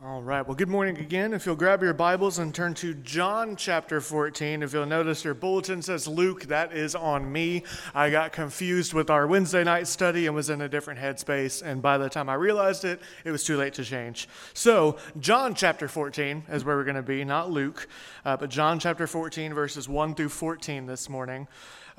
All right. Well, good morning again. If you'll grab your Bibles and turn to John chapter 14, if you'll notice your bulletin says Luke, that is on me. I got confused with our Wednesday night study and was in a different headspace, and by the time I realized it, it was too late to change. So, John chapter 14 is where we're going to be, not Luke, but John chapter 14, verses 1 through 14 this morning.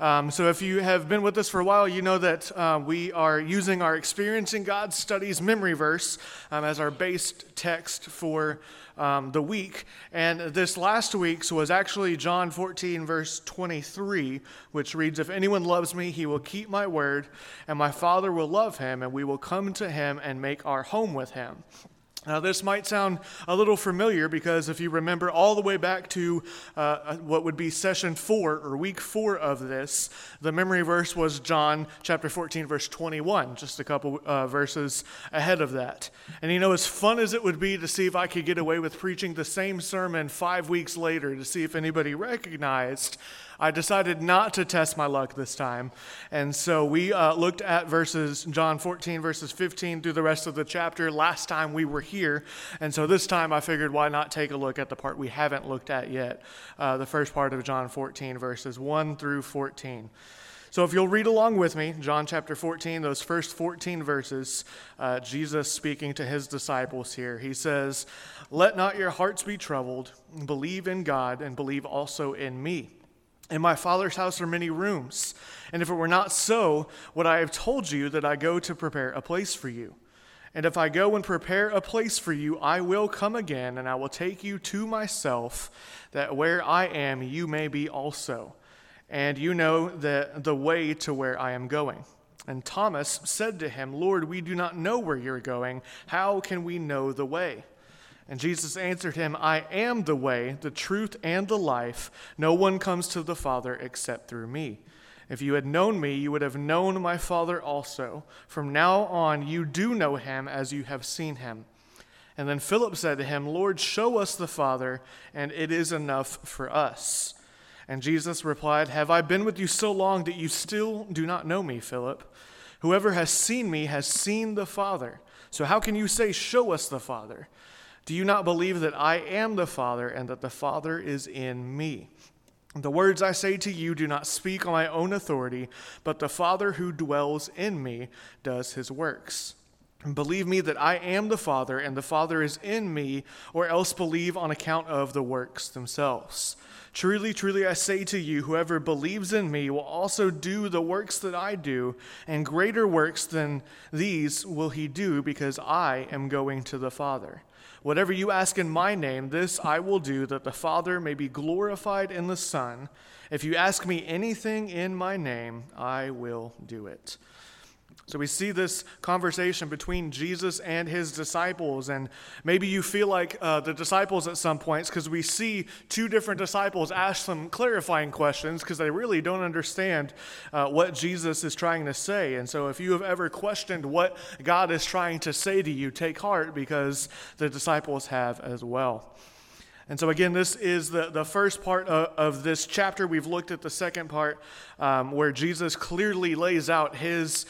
So if you have been with us for a while, you know that we are using our Experiencing God Studies memory verse as our base text for the week. And this last week's was actually John 14, verse 23, which reads, "If anyone loves me, he will keep my word, and my Father will love him, and we will come to him and make our home with him." Now, this might sound a little familiar because if you remember all the way back to what would be session 4 or week 4 of this, the memory verse was John chapter 14, verse 21, just a couple verses ahead of that. And you know, as fun as it would be to see if I could get away with preaching the same sermon 5 weeks later to see if anybody recognized, I decided not to test my luck this time. And so we looked at John 14, verses 15 through the rest of the chapter last time we were here. And so this time I figured, why not take a look at the part we haven't looked at yet, the first part of John 14, verses 1 through 14. So if you'll read along with me, John chapter 14, those first 14 verses, Jesus speaking to his disciples here. He says, "Let not your hearts be troubled. Believe in God and believe also in me. In my Father's house are many rooms, and if it were not so, would I have told you that I go to prepare a place for you? And if I go and prepare a place for you, I will come again, and I will take you to myself, that where I am, you may be also. And you know the way to where I am going." And Thomas said to him, "Lord, we do not know where you're going. How can we know the way?" And Jesus answered him, "I am the way, the truth, and the life. No one comes to the Father except through me. If you had known me, you would have known my Father also. From now on, you do know him as you have seen him." And then Philip said to him, "Lord, show us the Father, and it is enough for us." And Jesus replied, "Have I been with you so long that you still do not know me, Philip? Whoever has seen me has seen the Father. So how can you say, 'Show us the Father'? Do you not believe that I am the Father and that the Father is in me? The words I say to you do not speak on my own authority, but the Father who dwells in me does his works. And believe me that I am the Father and the Father is in me, or else believe on account of the works themselves. Truly, truly, I say to you, whoever believes in me will also do the works that I do, and greater works than these will he do, because I am going to the Father. Whatever you ask in my name, this I will do, that the Father may be glorified in the Son. If you ask me anything in my name, I will do it." So we see this conversation between Jesus and his disciples, and maybe you feel like the disciples at some points, because we see two different disciples ask some clarifying questions because they really don't understand what Jesus is trying to say. And so if you have ever questioned what God is trying to say to you, take heart, because the disciples have as well. And so again, this is the first part of this chapter. We've looked at the second part where Jesus clearly lays out his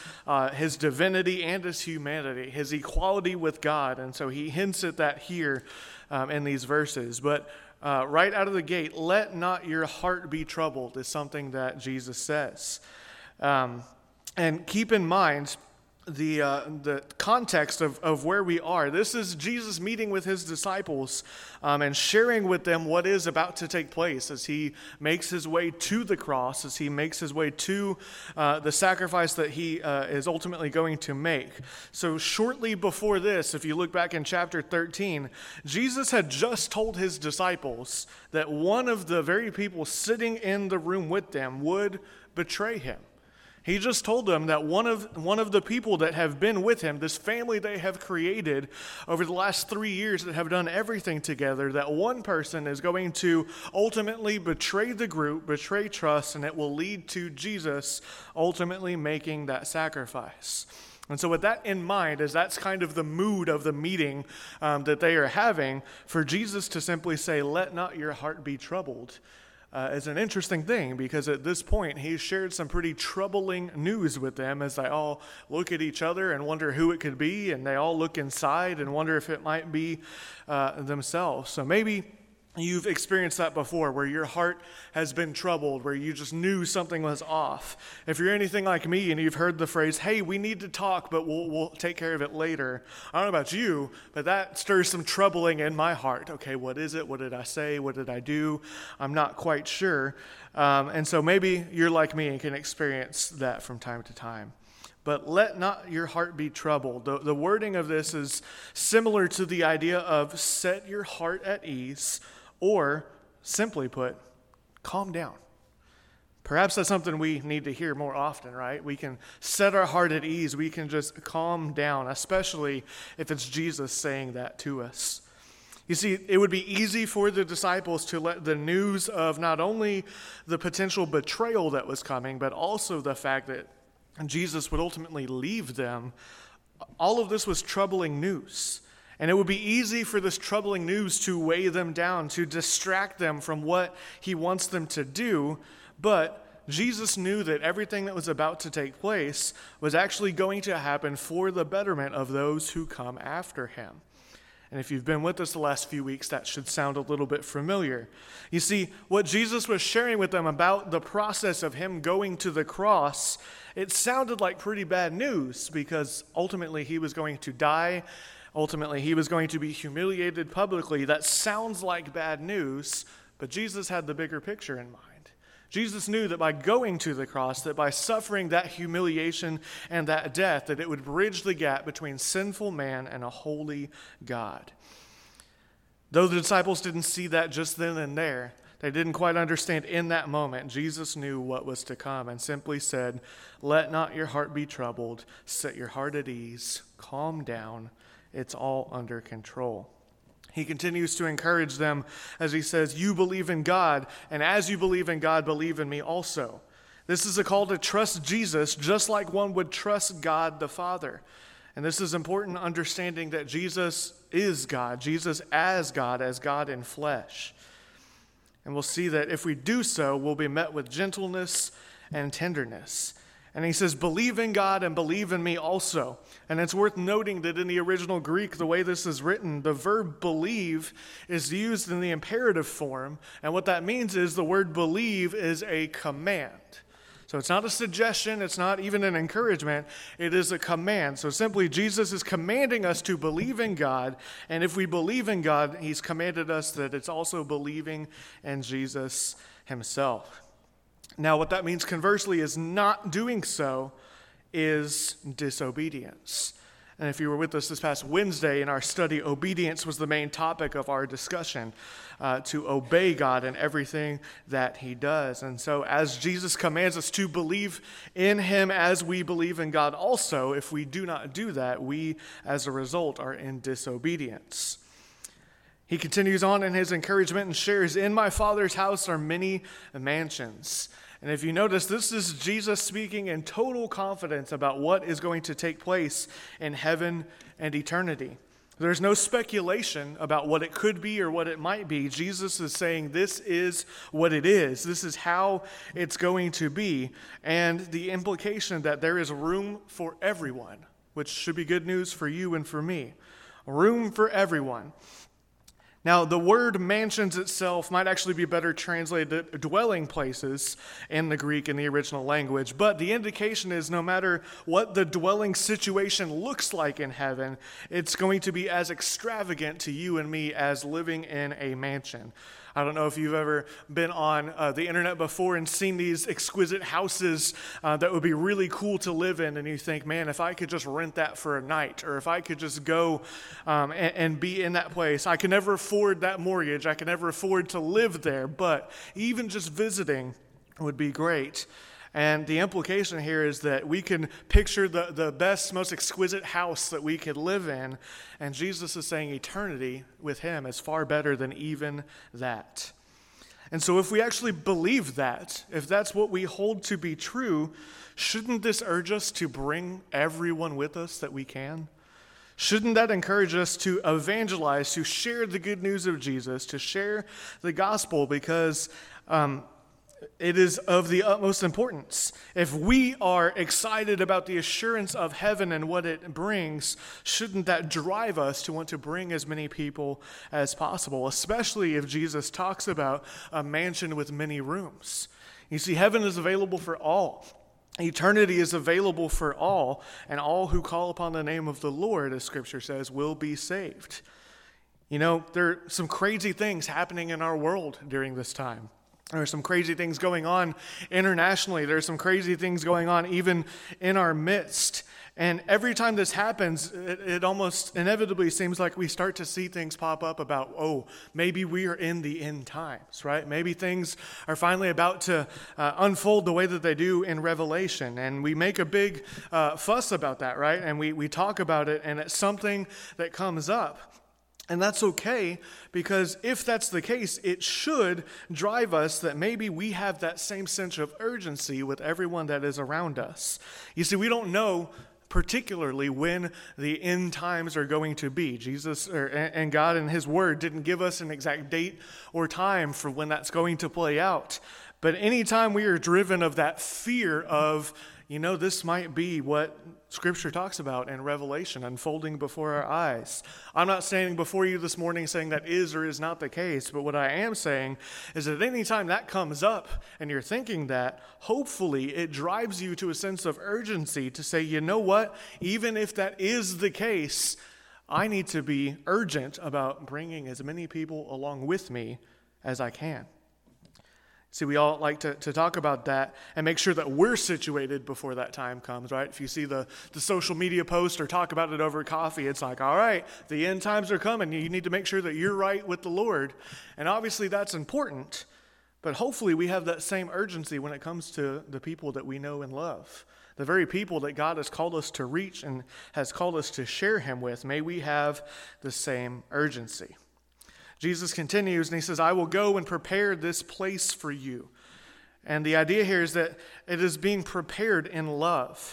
divinity and his humanity, his equality with God. And so he hints at that here in these verses. But right out of the gate, "Let not your heart be troubled" is something that Jesus says. And keep in mind the context of where we are. This is Jesus meeting with his disciples and sharing with them what is about to take place as he makes his way to the cross, as he makes his way to the sacrifice that he is ultimately going to make. So shortly before this, if you look back in chapter 13, Jesus had just told his disciples that one of the very people sitting in the room with them would betray him. He just told them that one of the people that have been with him, this family they have created over the last 3 years that have done everything together, that one person is going to ultimately betray the group, betray trust, and it will lead to Jesus ultimately making that sacrifice. And so with that in mind, as that's kind of the mood of the meeting that they are having, for Jesus to simply say, "Let not your heart be troubled," is an interesting thing, because at this point he shared some pretty troubling news with them as they all look at each other and wonder who it could be, and they all look inside and wonder if it might be themselves. So maybe you've experienced that before, where your heart has been troubled, where you just knew something was off. If you're anything like me and you've heard the phrase, hey, we need to talk, but we'll take care of it later. I don't know about you, but that stirs some troubling in my heart. Okay, what is it? What did I say? What did I do? I'm not quite sure. And so maybe you're like me and can experience that from time to time. But let not your heart be troubled. The wording of this is similar to the idea of set your heart at ease, or simply put, calm down. Perhaps that's something we need to hear more often, right? We can set our heart at ease. We can just calm down, especially if it's Jesus saying that to us. You see, it would be easy for the disciples to let the news of not only the potential betrayal that was coming, but also the fact that Jesus would ultimately leave them. All of this was troubling news. And it would be easy for this troubling news to weigh them down, to distract them from what he wants them to do. But Jesus knew that everything that was about to take place was actually going to happen for the betterment of those who come after him. And if you've been with us the last few weeks, that should sound a little bit familiar. You see, what Jesus was sharing with them about the process of him going to the cross, it sounded like pretty bad news, because ultimately he was going to die. Ultimately, he was going to be humiliated publicly. That sounds like bad news, but Jesus had the bigger picture in mind. Jesus knew that by going to the cross, that by suffering that humiliation and that death, that it would bridge the gap between sinful man and a holy God. Though the disciples didn't see that just then and there, they didn't quite understand in that moment, Jesus knew what was to come and simply said, let not your heart be troubled, set your heart at ease, calm down, it's all under control. He continues to encourage them as he says, you believe in God, and as you believe in God, believe in me also. This is a call to trust Jesus just like one would trust God the Father. And this is important, understanding that Jesus is God, Jesus as God in flesh. And we'll see that if we do so, we'll be met with gentleness and tenderness. And he says, believe in God and believe in me also. And it's worth noting that in the original Greek, the way this is written, the verb believe is used in the imperative form. And what that means is the word believe is a command. So it's not a suggestion, it's not even an encouragement, it is a command. So simply, Jesus is commanding us to believe in God, and if we believe in God, he's commanded us that it's also believing in Jesus himself. Now, what that means conversely is not doing so is disobedience. And if you were with us this past Wednesday in our study, obedience was the main topic of our discussion, to obey God in everything that he does. And so as Jesus commands us to believe in him as we believe in God also, if we do not do that, we as a result are in disobedience. He continues on in his encouragement and shares, in my Father's house are many mansions. And if you notice, this is Jesus speaking in total confidence about what is going to take place in heaven and eternity. There's no speculation about what it could be or what it might be. Jesus is saying this is what it is. This is how it's going to be. And the implication that there is room for everyone, which should be good news for you and for me. Room for everyone. Now, the word mansions itself might actually be better translated dwelling places in the Greek in the original language, but the indication is no matter what the dwelling situation looks like in heaven, it's going to be as extravagant to you and me as living in a mansion. I don't know if you've ever been on the internet before and seen these exquisite houses that would be really cool to live in, and you think, man, if I could just rent that for a night, or if I could just go and be in that place. I can never afford that mortgage. I can never afford to live there, but even just visiting would be great. And the implication here is that we can picture the best, most exquisite house that we could live in. And Jesus is saying eternity with him is far better than even that. And so if we actually believe that, if that's what we hold to be true, shouldn't this urge us to bring everyone with us that we can? Shouldn't that encourage us to evangelize, to share the good news of Jesus, to share the gospel, because it is of the utmost importance. If we are excited about the assurance of heaven and what it brings, shouldn't that drive us to want to bring as many people as possible, especially if Jesus talks about a mansion with many rooms? You see, heaven is available for all. Eternity is available for all, and all who call upon the name of the Lord, as Scripture says, will be saved. You know, there are some crazy things happening in our world during this time. There are some crazy things going on internationally. There are some crazy things going on even in our midst. And every time this happens, it almost inevitably seems like we start to see things pop up about, maybe we are in the end times, right? Maybe things are finally about to unfold the way that they do in Revelation. And we make a big fuss about that, right? And we talk about it, and it's something that comes up. And that's okay, because if that's the case, it should drive us that maybe we have that same sense of urgency with everyone that is around us. You see, we don't know particularly when the end times are going to be. Jesus and God and His Word didn't give us an exact date or time for when that's going to play out. But anytime we are driven of that fear of, this might be what Scripture talks about in Revelation unfolding before our eyes. I'm not standing before you this morning saying that is or is not the case, but what I am saying is that any time that comes up and you're thinking that, hopefully it drives you to a sense of urgency to say, you know what, even if that is the case, I need to be urgent about bringing as many people along with me as I can. See, we all like to talk about that and make sure that we're situated before that time comes, right? If you see the social media post or talk about it over coffee, it's like, all right, the end times are coming. You need to make sure that you're right with the Lord. And obviously that's important, but hopefully we have that same urgency when it comes to the people that we know and love. The very people that God has called us to reach and has called us to share Him with, may we have the same urgency. Jesus continues and He says, I will go and prepare this place for you. And the idea here is that it is being prepared in love.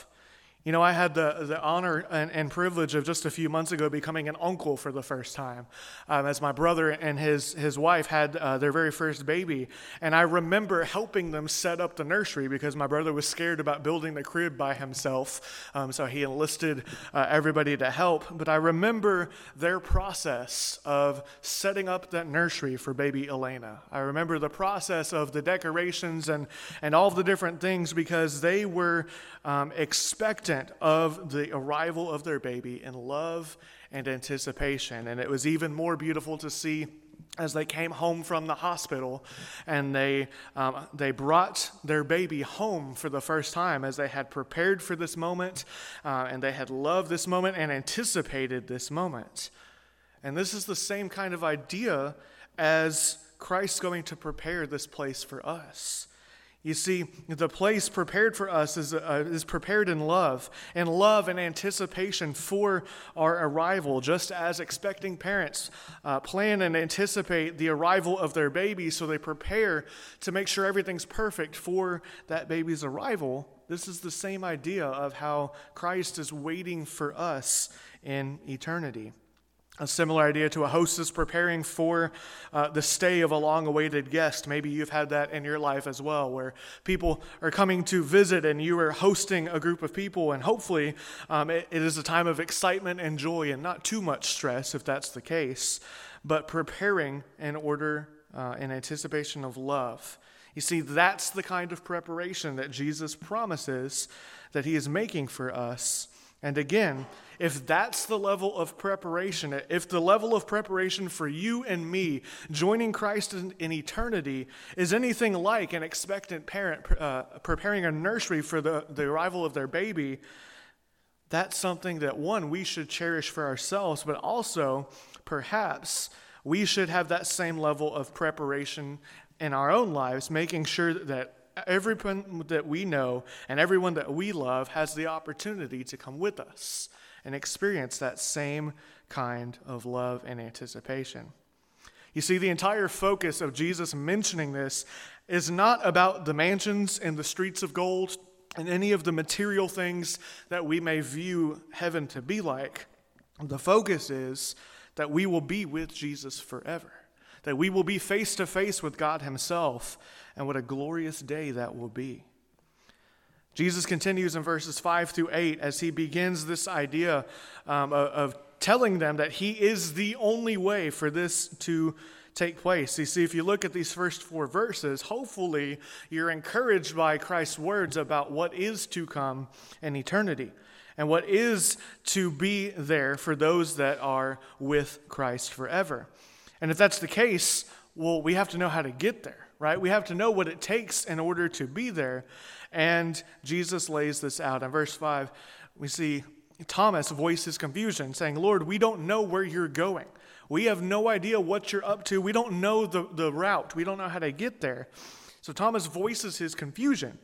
I had the honor and privilege of just a few months ago becoming an uncle for the first time, as my brother and his wife had their very first baby. And I remember helping them set up the nursery because my brother was scared about building the crib by himself. So he enlisted everybody to help. But I remember their process of setting up that nursery for baby Elena. I remember the process of the decorations and all the different things, because they were expectant of the arrival of their baby in love and anticipation. And it was even more beautiful to see as they came home from the hospital and they brought their baby home for the first time, as they had prepared for this moment and they had loved this moment and anticipated this moment. And this is the same kind of idea as Christ's going to prepare this place for us. You see, the place prepared for us is prepared in love and anticipation for our arrival, just as expecting parents plan and anticipate the arrival of their baby, so they prepare to make sure everything's perfect for that baby's arrival. This is the same idea of how Christ is waiting for us in eternity. A similar idea to a hostess preparing for the stay of a long-awaited guest. Maybe you've had that in your life as well, where people are coming to visit and you are hosting a group of people, and hopefully it is a time of excitement and joy and not too much stress if that's the case, but preparing in order in anticipation of love. You see, that's the kind of preparation that Jesus promises that He is making for us. And again, if that's the level of preparation, if the level of preparation for you and me joining Christ in eternity is anything like an expectant parent preparing a nursery for the arrival of their baby, that's something that, one, we should cherish for ourselves, but also perhaps we should have that same level of preparation in our own lives, making sure that everyone that we know and everyone that we love has the opportunity to come with us and experience that same kind of love and anticipation. You see, the entire focus of Jesus mentioning this is not about the mansions and the streets of gold and any of the material things that we may view heaven to be like. The focus is that we will be with Jesus forever, that we will be face to face with God himself, and what a glorious day that will be. Jesus continues in verses 5 through 8 as he begins this idea of telling them that he is the only way for this to take place. You see, if you look at these first 4 verses, hopefully you're encouraged by Christ's words about what is to come in eternity and what is to be there for those that are with Christ forever. And if that's the case, well, we have to know how to get there, right? We have to know what it takes in order to be there. And Jesus lays this out. In verse 5, we see Thomas voice his confusion, saying, Lord, we don't know where you're going. We have no idea what you're up to. We don't know the route. We don't know how to get there. So Thomas voices his confusion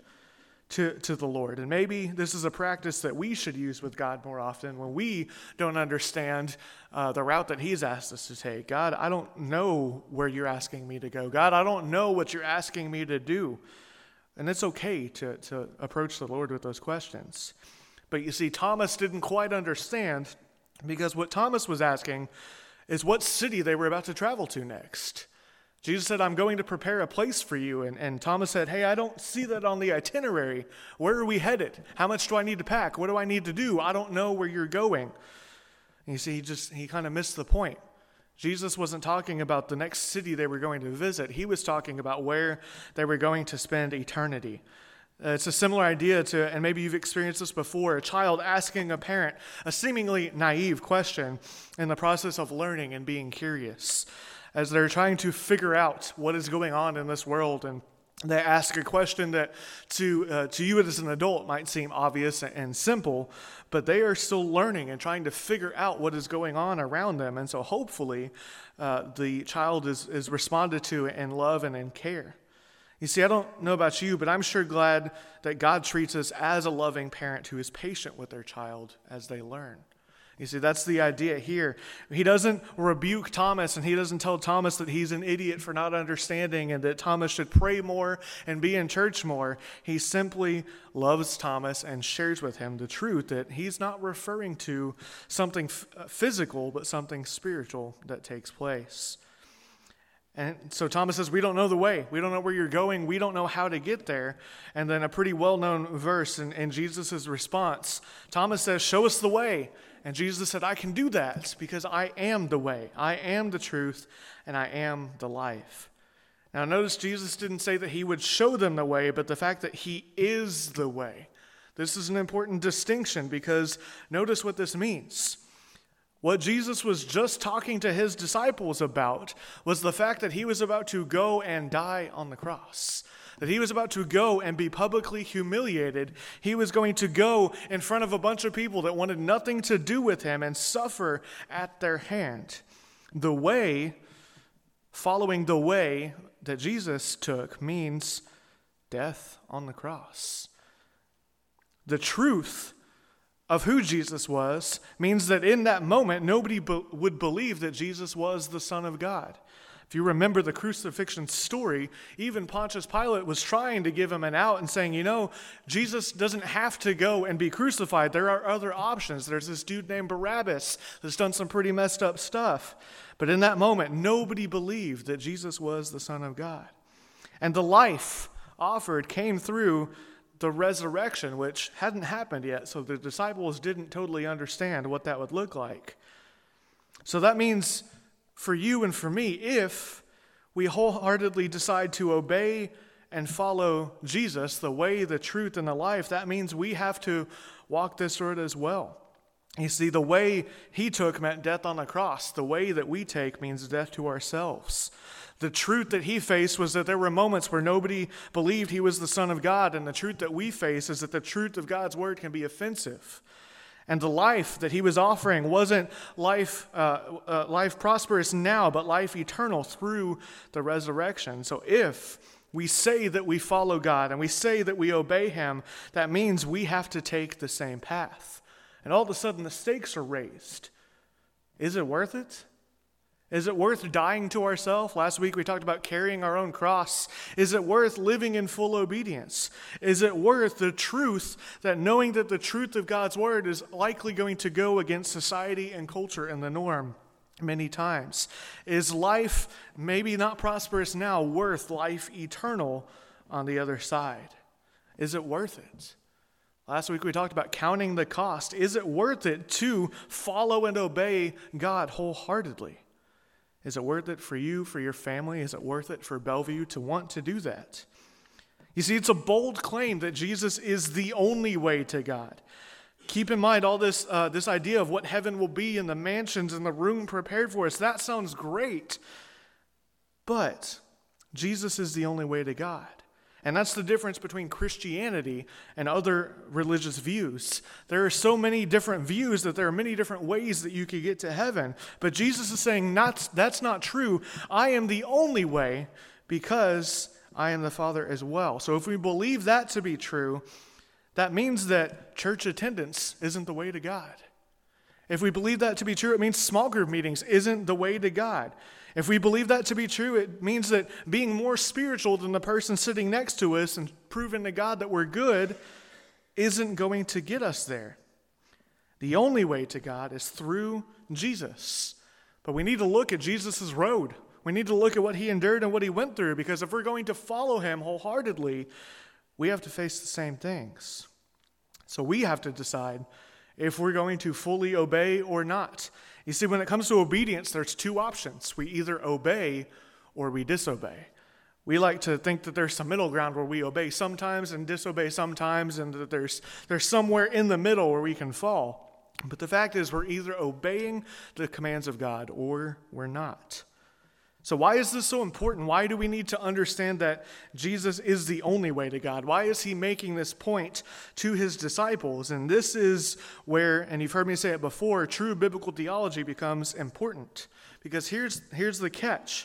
to the Lord. And maybe this is a practice that we should use with God more often when we don't understand the route that he's asked us to take. God, I don't know where you're asking me to go. God, I don't know what you're asking me to do. And it's okay to approach the Lord with those questions. But you see, Thomas didn't quite understand, because what Thomas was asking is what city they were about to travel to next. Jesus said, I'm going to prepare a place for you. And Thomas said, hey, I don't see that on the itinerary. Where are we headed? How much do I need to pack? What do I need to do? I don't know where you're going. And you see, he kind of missed the point. Jesus wasn't talking about the next city they were going to visit. He was talking about where they were going to spend eternity. It's a similar idea to, and maybe you've experienced this before, a child asking a parent a seemingly naive question in the process of learning and being curious. As they're trying to figure out what is going on in this world, and they ask a question that to you as an adult might seem obvious and simple, but they are still learning and trying to figure out what is going on around them. And so hopefully the child is responded to in love and in care. You see, I don't know about you, but I'm sure glad that God treats us as a loving parent who is patient with their child as they learn. You see, that's the idea here. He doesn't rebuke Thomas, and he doesn't tell Thomas that he's an idiot for not understanding and that Thomas should pray more and be in church more. He simply loves Thomas and shares with him the truth that he's not referring to something physical, but something spiritual that takes place. And so Thomas says, we don't know the way. We don't know where you're going. We don't know how to get there. And then a pretty well-known verse in Jesus' response, Thomas says, show us the way. And Jesus said, I can do that because I am the way. I am the truth, and I am the life. Now notice Jesus didn't say that he would show them the way, but the fact that he is the way. This is an important distinction because notice what this means. What Jesus was just talking to his disciples about was the fact that he was about to go and die on the cross. That he was about to go and be publicly humiliated. He was going to go in front of a bunch of people that wanted nothing to do with him and suffer at their hand. The way, following the way that Jesus took means death on the cross. The truth of who Jesus was means that in that moment, nobody would believe that Jesus was the Son of God. If you remember the crucifixion story, even Pontius Pilate was trying to give him an out and saying, Jesus doesn't have to go and be crucified. There are other options. There's this dude named Barabbas that's done some pretty messed up stuff. But in that moment, nobody believed that Jesus was the Son of God. And the life offered came through the resurrection, which hadn't happened yet, so the disciples didn't totally understand what that would look like. So that means for you and for me, if we wholeheartedly decide to obey and follow Jesus, the way, the truth, and the life, that means we have to walk this road as well. You see, the way he took meant death on the cross. The way that we take means death to ourselves. The truth that he faced was that there were moments where nobody believed he was the Son of God, and the truth that we face is that the truth of God's word can be offensive. And the life that he was offering wasn't life prosperous now, but life eternal through the resurrection. So if we say that we follow God and we say that we obey him, that means we have to take the same path. And all of a sudden the stakes are raised. Is it worth it? Is it worth dying to ourselves? Last week we talked about carrying our own cross. Is it worth living in full obedience? Is it worth the truth that knowing that the truth of God's word is likely going to go against society and culture and the norm many times? Is life, maybe not prosperous now, worth life eternal on the other side? Is it worth it? Last week we talked about counting the cost. Is it worth it to follow and obey God wholeheartedly? Is it worth it for you, for your family? Is it worth it for Bellevue to want to do that? You see, it's a bold claim that Jesus is the only way to God. Keep in mind all this idea of what heaven will be and the mansions and the room prepared for us. That sounds great. But Jesus is the only way to God. And that's the difference between Christianity and other religious views. There are so many different views that there are many different ways that you could get to heaven. But Jesus is saying, that's not true. I am the only way because I am the Father as well. So if we believe that to be true, that means that church attendance isn't the way to God. If we believe that to be true, it means small group meetings isn't the way to God. If we believe that to be true, it means that being more spiritual than the person sitting next to us and proving to God that we're good isn't going to get us there. The only way to God is through Jesus. But we need to look at Jesus' road. We need to look at what he endured and what he went through, because if we're going to follow him wholeheartedly, we have to face the same things. So we have to decide if we're going to fully obey or not. You see, when it comes to obedience, there's two options. We either obey or we disobey. We like to think that there's some middle ground where we obey sometimes and disobey sometimes, and that there's somewhere in the middle where we can fall. But the fact is, we're either obeying the commands of God or we're not. So why is this so important? Why do we need to understand that Jesus is the only way to God? Why is he making this point to his disciples? And this is where, and you've heard me say it before, true biblical theology becomes important. Because here's the catch.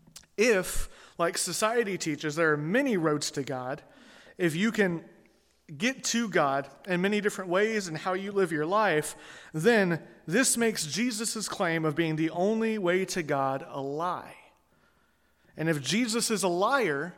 If, like society teaches, there are many roads to God, if you can get to God in many different ways and how you live your life, then this makes Jesus' claim of being the only way to God a lie. And if Jesus is a liar,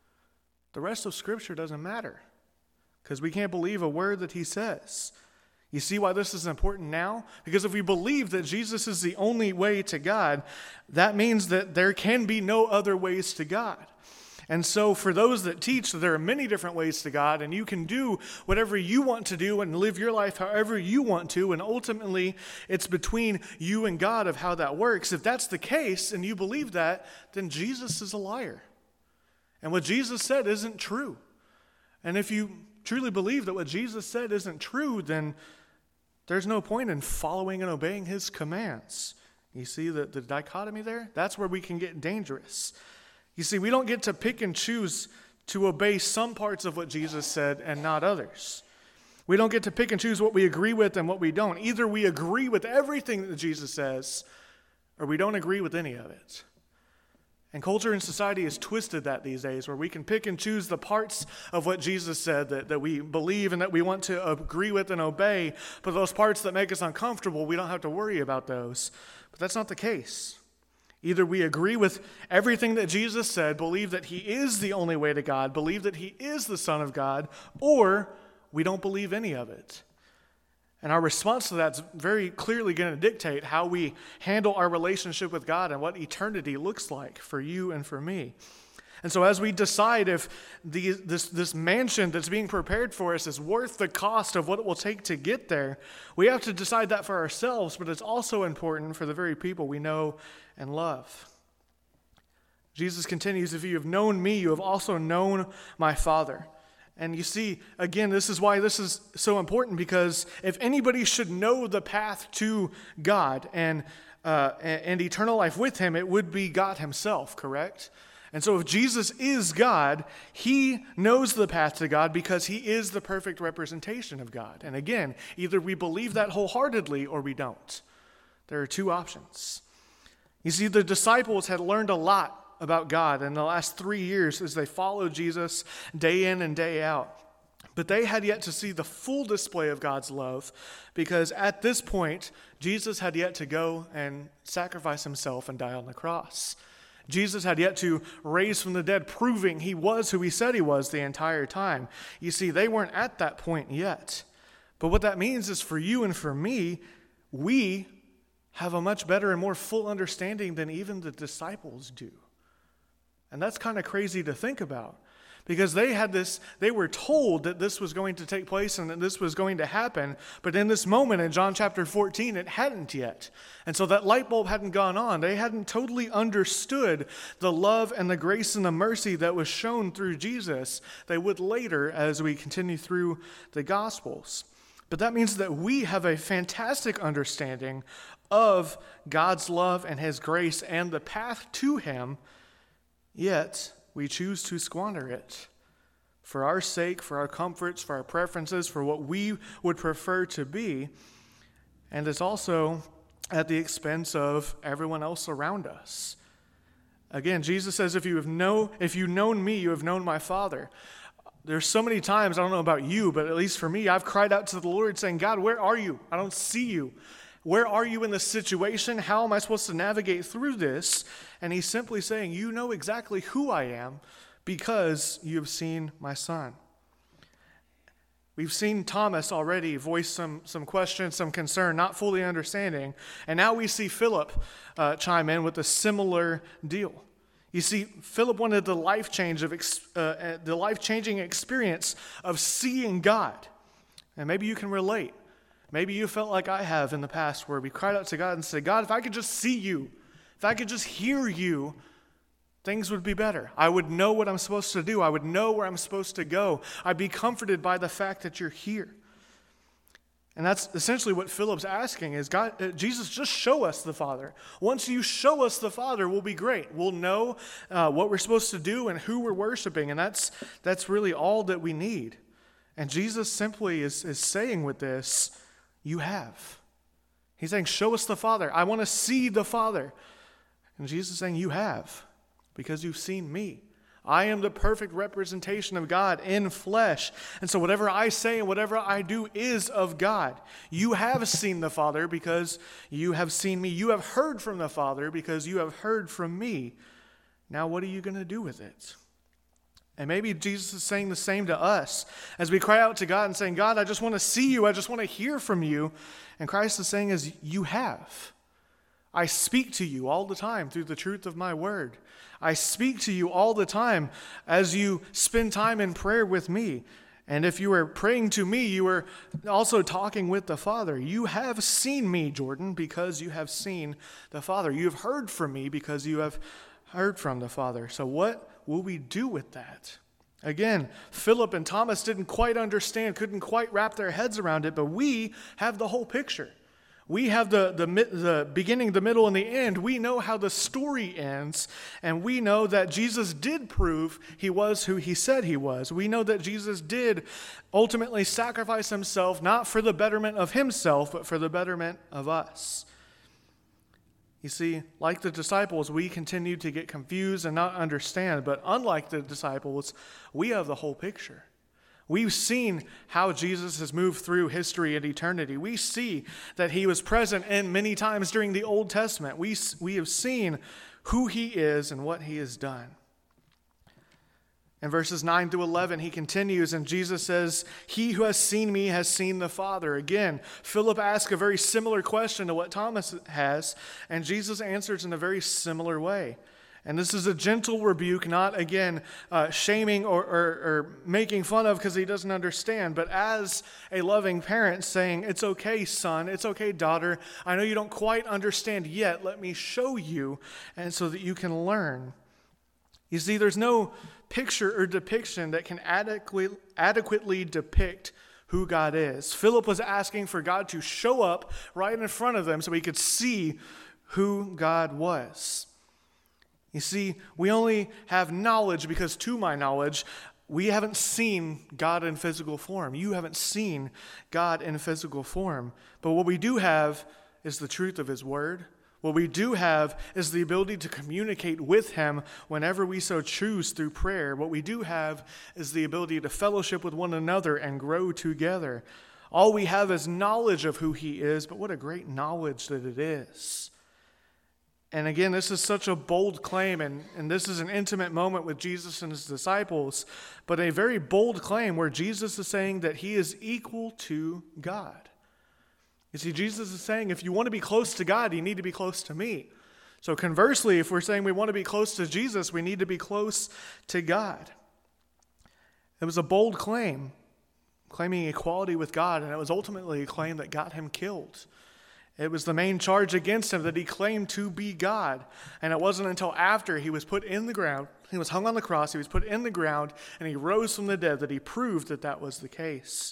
the rest of Scripture doesn't matter, because we can't believe a word that he says. You see why this is important now? Because if we believe that Jesus is the only way to God, that means that there can be no other ways to God. And so for those that teach that there are many different ways to God and you can do whatever you want to do and live your life however you want to, and ultimately it's between you and God of how that works, if that's the case and you believe that, then Jesus is a liar. And what Jesus said isn't true. And if you truly believe that what Jesus said isn't true, then there's no point in following and obeying his commands. You see the dichotomy there? That's where we can get dangerous. You see, we don't get to pick and choose to obey some parts of what Jesus said and not others. We don't get to pick and choose what we agree with and what we don't. Either we agree with everything that Jesus says, or we don't agree with any of it. And culture and society has twisted that these days, where we can pick and choose the parts of what Jesus said that we believe and that we want to agree with and obey, but those parts that make us uncomfortable, we don't have to worry about those. But that's not the case. Either we agree with everything that Jesus said, believe that he is the only way to God, believe that he is the Son of God, or we don't believe any of it. And our response to that's very clearly going to dictate how we handle our relationship with God and what eternity looks like for you and for me. And so as we decide if this mansion that's being prepared for us is worth the cost of what it will take to get there, we have to decide that for ourselves, but it's also important for the very people we know and love. Jesus continues, if you have known me, you have also known my Father. And you see, again, this is why this is so important, because if anybody should know the path to God and eternal life with him, it would be God himself, correct? And so if Jesus is God, he knows the path to God because he is the perfect representation of God. And again, either we believe that wholeheartedly or we don't. There are two options. You see, the disciples had learned a lot about God in the last 3 years as they followed Jesus day in and day out. But they had yet to see the full display of God's love, because at this point, Jesus had yet to go and sacrifice himself and die on the cross. Jesus had yet to raise from the dead, proving he was who he said he was the entire time. You see, they weren't at that point yet. But what that means is for you and for me, we have a much better and more full understanding than even the disciples do. And that's kind of crazy to think about. Because they were told that this was going to take place and that this was going to happen. But in this moment in John chapter 14, it hadn't yet. And so that light bulb hadn't gone on. They hadn't totally understood the love and the grace and the mercy that was shown through Jesus. They would later as we continue through the Gospels. But that means that we have a fantastic understanding of God's love and his grace and the path to him, yet we choose to squander it for our sake, for our comforts, for our preferences, for what we would prefer to be. And it's also at the expense of everyone else around us. Again, Jesus says, if you've known me, you have known my Father. There's so many times, I don't know about you, but at least for me, I've cried out to the Lord saying, God, where are you? I don't see you. Where are you in this situation? How am I supposed to navigate through this? And he's simply saying, you know exactly who I am because you have seen my Son. We've seen Thomas already voice some questions, some concern, not fully understanding. And now we see Philip chime in with a similar deal. You see, Philip wanted the life-changing experience of seeing God. And maybe you can relate. Maybe you felt like I have in the past where we cried out to God and said, God, if I could just see you, if I could just hear you, things would be better. I would know what I'm supposed to do. I would know where I'm supposed to go. I'd be comforted by the fact that you're here. And that's essentially what Philip's asking is, God, Jesus, just show us the Father. Once you show us the Father, we'll be great. We'll know what we're supposed to do and who we're worshiping. And that's really all that we need. And Jesus simply is saying with this, you have. He's saying, show us the Father. I want to see the Father. And Jesus is saying, you have, because you've seen me. I am the perfect representation of God in flesh. And so whatever I say and whatever I do is of God. You have seen the Father because you have seen me. You have heard from the Father because you have heard from me. Now what are you going to do with it? And maybe Jesus is saying the same to us as we cry out to God and saying, God, I just want to see you. I just want to hear from you. And Christ is saying, you have. I speak to you all the time through the truth of my word. I speak to you all the time as you spend time in prayer with me. And if you are praying to me, you are also talking with the Father. You have seen me, Jordan, because you have seen the Father. You have heard from me because you have heard from the Father. So what will we do with that? Again, Philip and Thomas didn't quite understand, couldn't quite wrap their heads around it, but we have the whole picture. We have the beginning, the middle, and the end. We know how the story ends, and we know that Jesus did prove he was who he said he was. We know that Jesus did ultimately sacrifice himself, not for the betterment of himself, but for the betterment of us. You see, like the disciples, we continue to get confused and not understand, but unlike the disciples, we have the whole picture. We've seen how Jesus has moved through history and eternity. We see that he was present in many times during the Old Testament. We have seen who he is and what he has done. In verses 9 through 11, he continues, and Jesus says, he who has seen me has seen the Father. Again, Philip asks a very similar question to what Thomas has, and Jesus answers in a very similar way. And this is a gentle rebuke, not, again, shaming or making fun of because he doesn't understand, but as a loving parent saying, it's okay, son, it's okay, daughter. I know you don't quite understand yet. Let me show you, and so that you can learn. You see, there's no picture or depiction that can adequately depict who God is. Philip was asking for God to show up right in front of them so he could see who God was. You see, we only have knowledge because, to my knowledge, we haven't seen God in physical form. You haven't seen God in physical form. But what we do have is the truth of his word. What we do have is the ability to communicate with him whenever we so choose through prayer. What we do have is the ability to fellowship with one another and grow together. All we have is knowledge of who he is, but what a great knowledge that it is. And again, this is such a bold claim, and this is an intimate moment with Jesus and his disciples, but a very bold claim where Jesus is saying that he is equal to God. You see, Jesus is saying, if you want to be close to God, you need to be close to me. So conversely, if we're saying we want to be close to Jesus, we need to be close to God. It was a bold claim, claiming equality with God, and it was ultimately a claim that got him killed. It was the main charge against him, that he claimed to be God. And it wasn't until after he was put in the ground, he was hung on the cross, he was put in the ground, and he rose from the dead, that he proved that that was the case.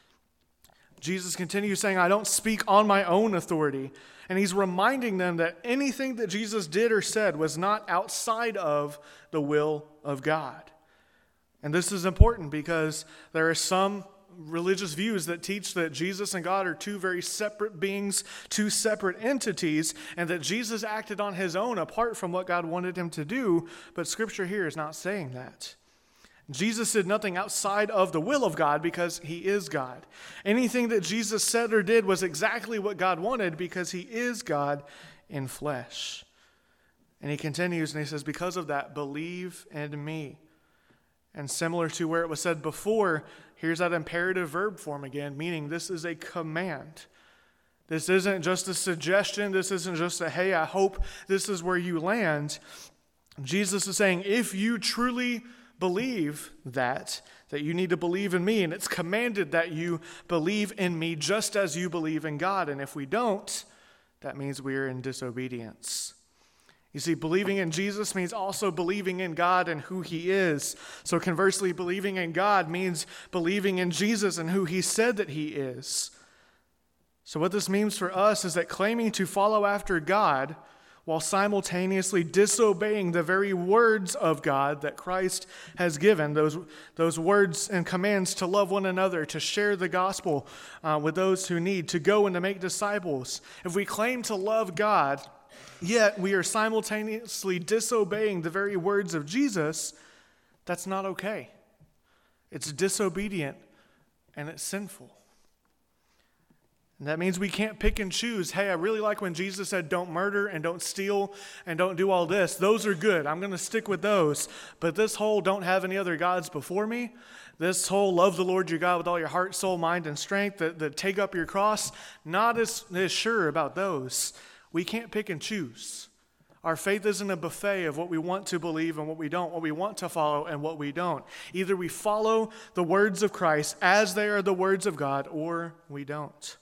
Jesus continues saying, I don't speak on my own authority. And he's reminding them that anything that Jesus did or said was not outside of the will of God. And this is important because there are some religious views that teach that Jesus and God are two very separate beings, two separate entities, and that Jesus acted on his own apart from what God wanted him to do. But Scripture here is not saying that. Jesus did nothing outside of the will of God because he is God. Anything that Jesus said or did was exactly what God wanted because he is God in flesh. And he continues and he says, because of that, believe in me. And similar to where it was said before, here's that imperative verb form again, meaning this is a command. This isn't just a suggestion. This isn't just a, hey, I hope this is where you land. Jesus is saying, if you truly believe that you need to believe in me, and it's commanded that you believe in me just as you believe in God. And if we don't, that means we are in disobedience. You see, believing in Jesus means also believing in God and who he is. So conversely, believing in God means believing in Jesus and who he said that he is. So what this means for us is that claiming to follow after God while simultaneously disobeying the very words of God that Christ has given, those words and commands to love one another, to share the gospel with those who need, to go and to make disciples. If we claim to love God, yet we are simultaneously disobeying the very words of Jesus, that's not okay. It's disobedient and it's sinful. And that means we can't pick and choose. Hey, I really like when Jesus said don't murder and don't steal and don't do all this. Those are good. I'm going to stick with those. But this whole don't have any other gods before me, this whole love the Lord your God with all your heart, soul, mind, and strength, that take up your cross, not as sure about those. We can't pick and choose. Our faith isn't a buffet of what we want to believe and what we don't, what we want to follow and what we don't. Either we follow the words of Christ as they are the words of God, or we don't.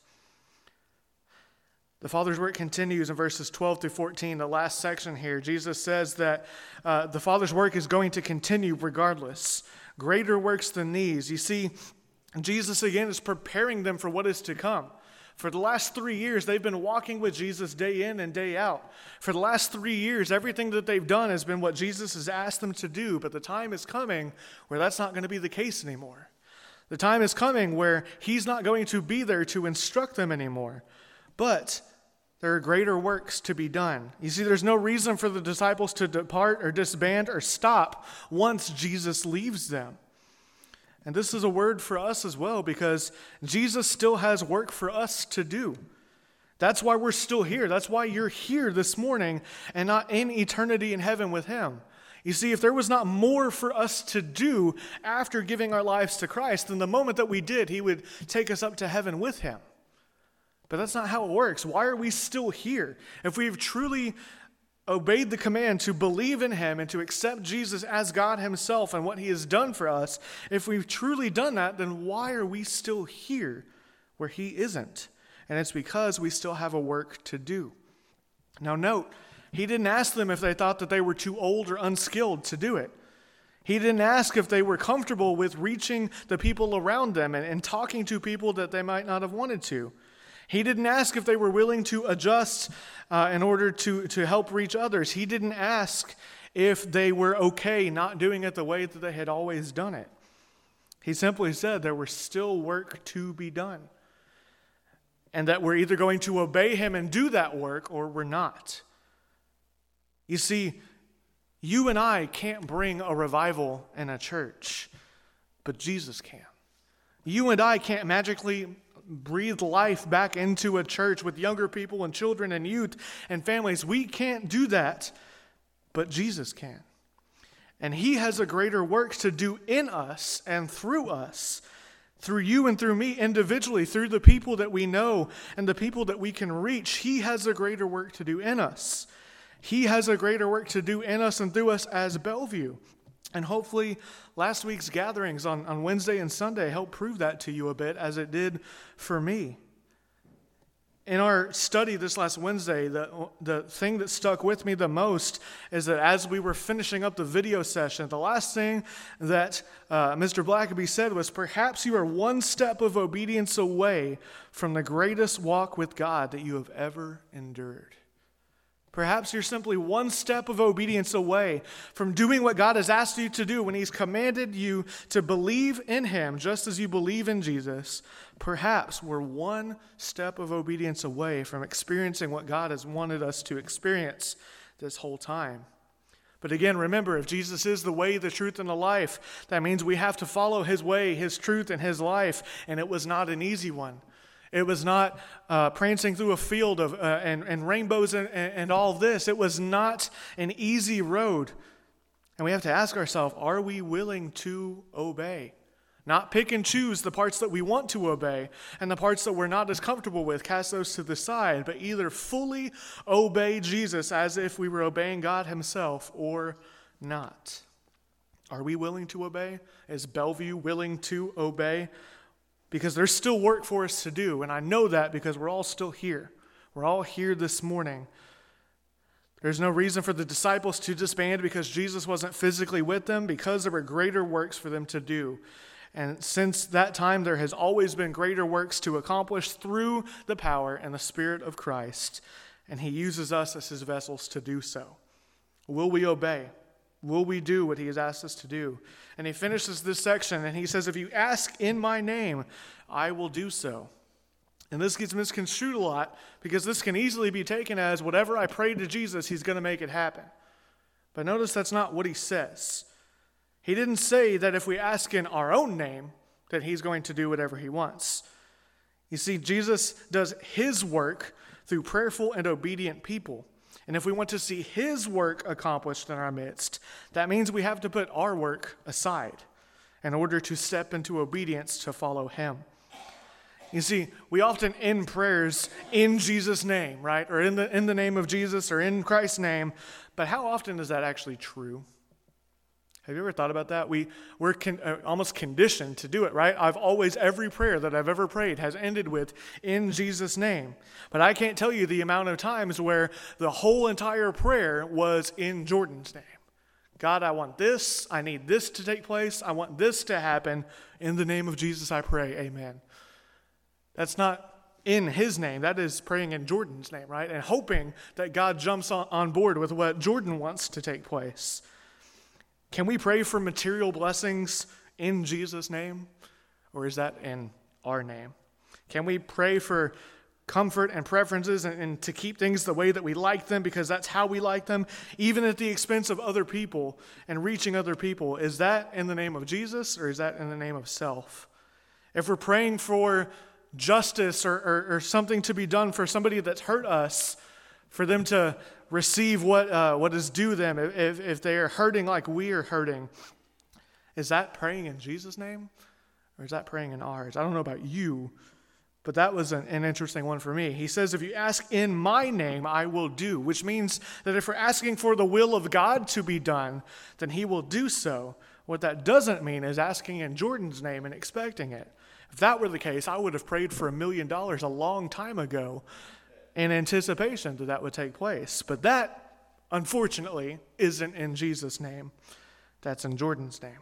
The Father's work continues in verses 12 through 14, the last section here. Jesus says that the Father's work is going to continue regardless. Greater works than these. You see, Jesus again is preparing them for what is to come. For the last 3 years, they've been walking with Jesus day in and day out. For the last 3 years, everything that they've done has been what Jesus has asked them to do. But the time is coming where that's not going to be the case anymore. The time is coming where he's not going to be there to instruct them anymore. But there are greater works to be done. You see, there's no reason for the disciples to depart or disband or stop once Jesus leaves them. And this is a word for us as well, because Jesus still has work for us to do. That's why we're still here. That's why you're here this morning and not in eternity in heaven with him. You see, if there was not more for us to do after giving our lives to Christ, then the moment that we did, he would take us up to heaven with him. But that's not how it works. Why are we still here? If we've truly obeyed the command to believe in him and to accept Jesus as God himself and what he has done for us, if we've truly done that, then why are we still here where he isn't? And it's because we still have a work to do. Now note, he didn't ask them if they thought that they were too old or unskilled to do it. He didn't ask if they were comfortable with reaching the people around them and talking to people that they might not have wanted to. He didn't ask if they were willing to adjust in order to help reach others. He didn't ask if they were okay not doing it the way that they had always done it. He simply said there was still work to be done. and that we're either going to obey him and do that work or we're not. You see, you and I can't bring a revival in a church, but Jesus can. You and I can't magically breathe life back into a church with younger people and children and youth and families. We can't do that, but Jesus can. And he has a greater work to do in us and through us, through you and through me individually, through the people that we know and the people that we can reach. He has a greater work to do in us. He has a greater work to do in us and through us as Bellevue. And hopefully last week's gatherings on Wednesday and Sunday helped prove that to you a bit, as it did for me. In our study this last Wednesday, the thing that stuck with me the most is that as we were finishing up the video session, the last thing that Mr. Blackaby said was, perhaps you are one step of obedience away from the greatest walk with God that you have ever endured. Perhaps you're simply one step of obedience away from doing what God has asked you to do when he's commanded you to believe in him just as you believe in Jesus. Perhaps we're one step of obedience away from experiencing what God has wanted us to experience this whole time. But again, remember, if Jesus is the way, the truth, and the life, that means we have to follow his way, his truth, and his life, and it was not an easy one. It was not prancing through a field of and rainbows and all this. It was not an easy road. And we have to ask ourselves, are we willing to obey? Not pick and choose the parts that we want to obey and the parts that we're not as comfortable with, cast those to the side, but either fully obey Jesus as if we were obeying God himself or not. Are we willing to obey? Is Bellevue willing to obey? Because there's still work for us to do, and I know that because we're all still here. We're all here this morning. There's no reason for the disciples to disband because Jesus wasn't physically with them, because there were greater works for them to do. And since that time, there has always been greater works to accomplish through the power and the Spirit of Christ, and he uses us as his vessels to do so. Will we obey? Will we do what he has asked us to do? And he finishes this section and he says, if you ask in my name, I will do so. And this gets misconstrued a lot because this can easily be taken as whatever I pray to Jesus, he's going to make it happen. But notice that's not what he says. He didn't say that if we ask in our own name, that he's going to do whatever he wants. You see, Jesus does his work through prayerful and obedient people. And if we want to see his work accomplished in our midst, that means we have to put our work aside in order to step into obedience to follow him. You see, we often end prayers in Jesus' name, right? Or in the name of Jesus or in Christ's name. But how often is that actually true? Have you ever thought about that? We're almost conditioned to do it, right? Every prayer that I've ever prayed has ended with, in Jesus' name. But I can't tell you the amount of times where the whole entire prayer was in Jordan's name. God, I want this. I need this to take place. I want this to happen. In the name of Jesus, I pray. Amen. That's not in his name. That is praying in Jordan's name, right? And hoping that God jumps on board with what Jordan wants to take place. Can we pray for material blessings in Jesus' name? Or is that in our name? Can we pray for comfort and preferences and to keep things the way that we like them because that's how we like them, even at the expense of other people and reaching other people? Is that in the name of Jesus or is that in the name of self? If we're praying for justice or something to be done for somebody that's hurt us, for them to receive what is due them, if they are hurting like we are hurting, is that praying in Jesus' name or is that praying in ours? I don't know about you, but that was an interesting one for me. He says, if you ask in my name, I will do, which means that if we're asking for the will of God to be done, then he will do so. What that doesn't mean is asking in Jordan's name and expecting it. If that were the case, I would have prayed for $1 million a long time ago in anticipation that would take place. But that, unfortunately, isn't in Jesus' name. That's in Jordan's name.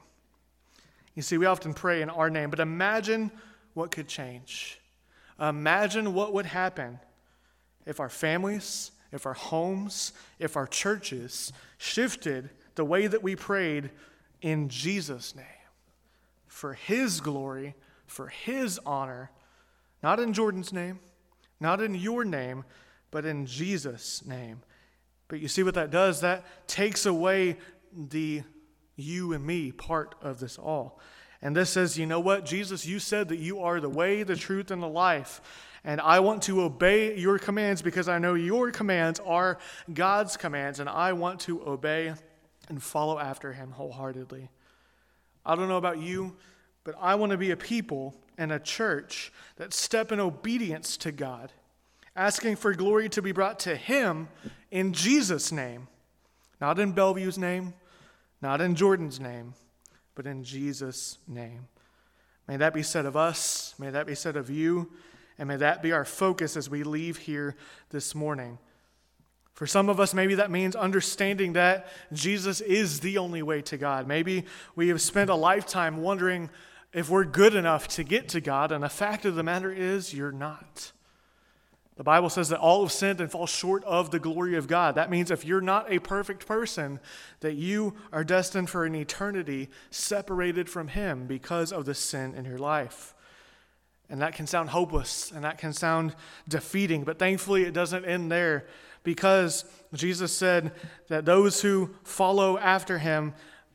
You see, we often pray in our name, but imagine what could change. Imagine what would happen if our families, if our homes, if our churches shifted the way that we prayed in Jesus' name, for his glory, for his honor, not in Jordan's name, not in your name, but in Jesus' name. But you see what that does? That takes away the you and me part of this all. And this says, you know what, Jesus, you said that you are the way, the truth, and the life. And I want to obey your commands because I know your commands are God's commands. And I want to obey and follow after him wholeheartedly. I don't know about you, but I want to be a people and a church that step in obedience to God, asking for glory to be brought to him in Jesus' name. Not in Bellevue's name, not in Jordan's name, but in Jesus' name. May that be said of us, may that be said of you, and may that be our focus as we leave here this morning. For some of us, maybe that means understanding that Jesus is the only way to God. Maybe we have spent a lifetime wondering if we're good enough to get to God, and the fact of the matter is you're not. The Bible says that all have sinned and fall short of the glory of God. That means if you're not a perfect person, that you are destined for an eternity separated from him because of the sin in your life. And that can sound hopeless, and that can sound defeating, but thankfully it doesn't end there, because Jesus said that those who follow after him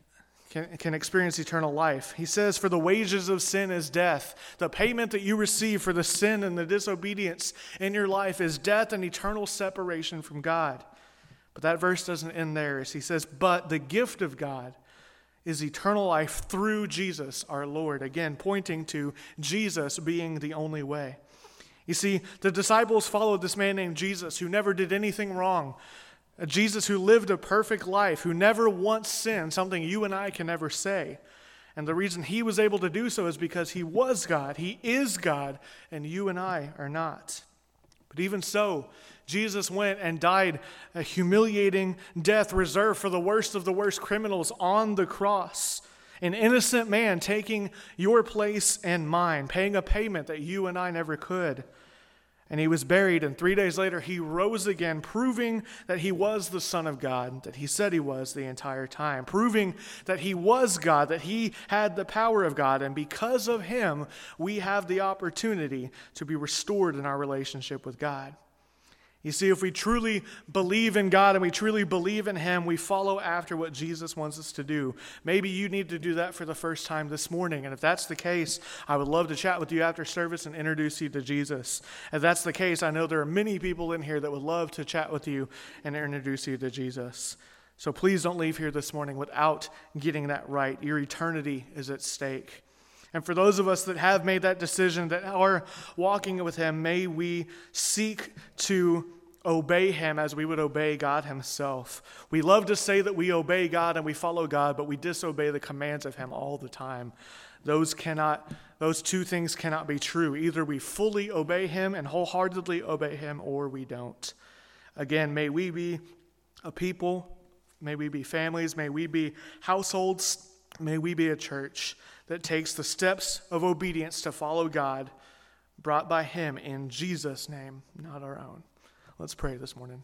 can experience eternal life. He says, for the wages of sin is death. The payment that you receive for the sin and the disobedience in your life is death and eternal separation from God. But that verse doesn't end there. As he says, but the gift of God is eternal life through Jesus our Lord. Again, pointing to Jesus being the only way. You see, the disciples followed this man named Jesus who never did anything wrong. A Jesus who lived a perfect life, who never once sinned, something you and I can never say. And the reason he was able to do so is because he was God, he is God, and you and I are not. But even so, Jesus went and died a humiliating death reserved for the worst of the worst criminals on the cross. An innocent man taking your place and mine, paying a payment that you and I never could. And he was buried, and 3 days later he rose again, proving that he was the Son of God, that he said he was the entire time, proving that he was God, that he had the power of God, and because of him, we have the opportunity to be restored in our relationship with God. You see, if we truly believe in God and we truly believe in him, we follow after what Jesus wants us to do. Maybe you need to do that for the first time this morning. And if that's the case, I would love to chat with you after service and introduce you to Jesus. If that's the case, I know there are many people in here that would love to chat with you and introduce you to Jesus. So please don't leave here this morning without getting that right. Your eternity is at stake. And for those of us that have made that decision, that are walking with him, may we seek to obey him as we would obey God himself. We love to say that we obey God and we follow God, but we disobey the commands of him all the time. Those two things cannot be true. Either we fully obey him and wholeheartedly obey him, or we don't. Again, may we be a people, may we be families, may we be households, may we be a church that takes the steps of obedience to follow God, brought by him in Jesus' name, not our own. Let's pray this morning.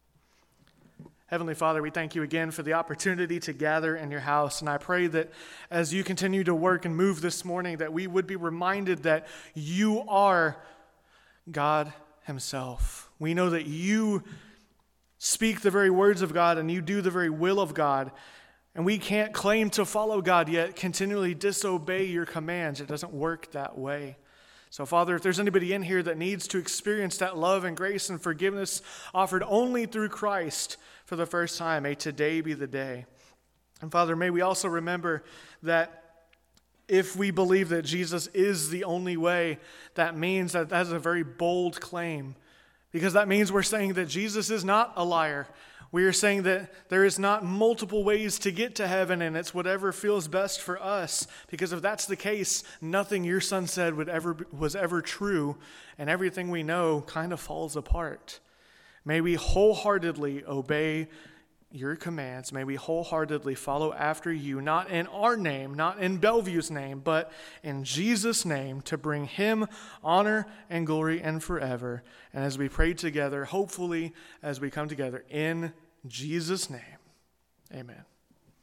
Heavenly Father, we thank you again for the opportunity to gather in your house. And I pray that as you continue to work and move this morning, that we would be reminded that you are God himself. We know that you speak the very words of God and you do the very will of God. And we can't claim to follow God yet continually disobey your commands. It doesn't work that way. So, Father, if there's anybody in here that needs to experience that love and grace and forgiveness offered only through Christ for the first time, may today be the day. And, Father, may we also remember that if we believe that Jesus is the only way, that means that is a very bold claim, because that means we're saying that Jesus is not a liar. We are saying that there is not multiple ways to get to heaven, and it's whatever feels best for us. Because if that's the case, nothing your son said was ever true, and everything we know kind of falls apart. May we wholeheartedly obey your commands. May we wholeheartedly follow after you, not in our name, not in Bellevue's name, but in Jesus' name, to bring him honor and glory and forever. And as we pray together, hopefully as we come together in Jesus' name, amen.